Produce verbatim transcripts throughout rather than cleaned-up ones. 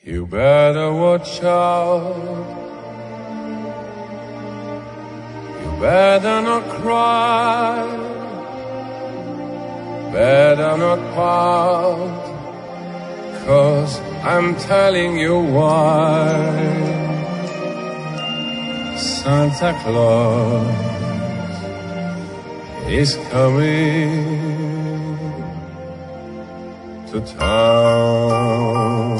You better watch out. You better not cry. Better not pout, 'cause I'm telling you why. Santa Claus is coming to town.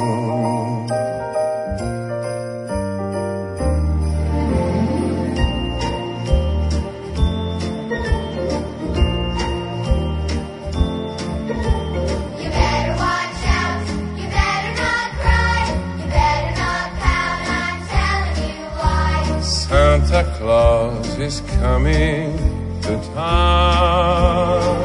Santa Claus is coming to town.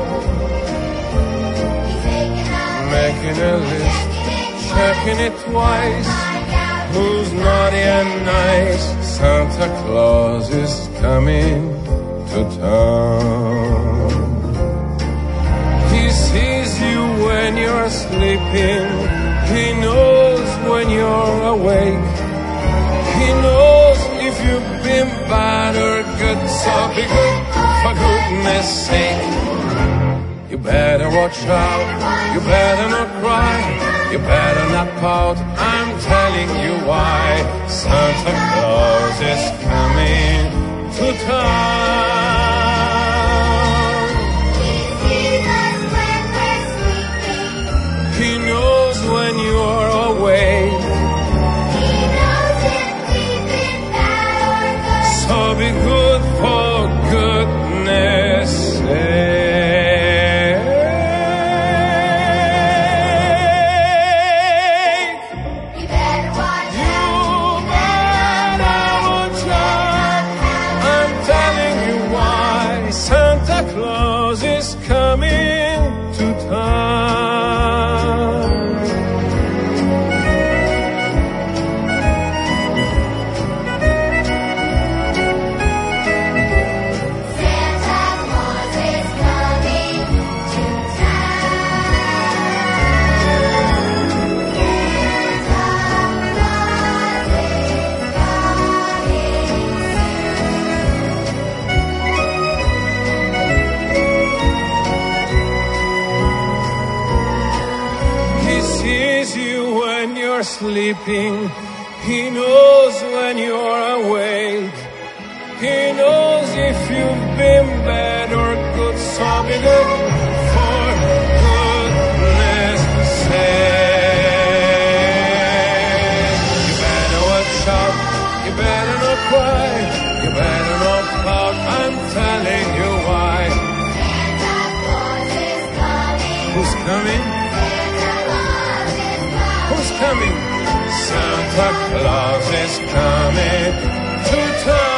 Making a list, checking it twice. Who's naughty and nice? Santa Claus is coming to town. He sees you when you're sleeping. He knows when you're awake. He knows if you've been bad or good, so be good for goodness sake. You better watch out, you better not cry, you better not pout, I'm telling you why. Santa Claus is coming to town. He knows when you're awake. So be good for goodness sake. You better watch you out. better watch out. I'm telling you why. Santa Claus is coming to town. Sleeping, he knows when you're awake. He knows if you've been bad or good, so be good for goodness sake. You better watch out, you better not cry, you better not pout, I'm telling you why. Santa Claus is coming. Who's coming? Who's coming? Santa Claus is coming to town.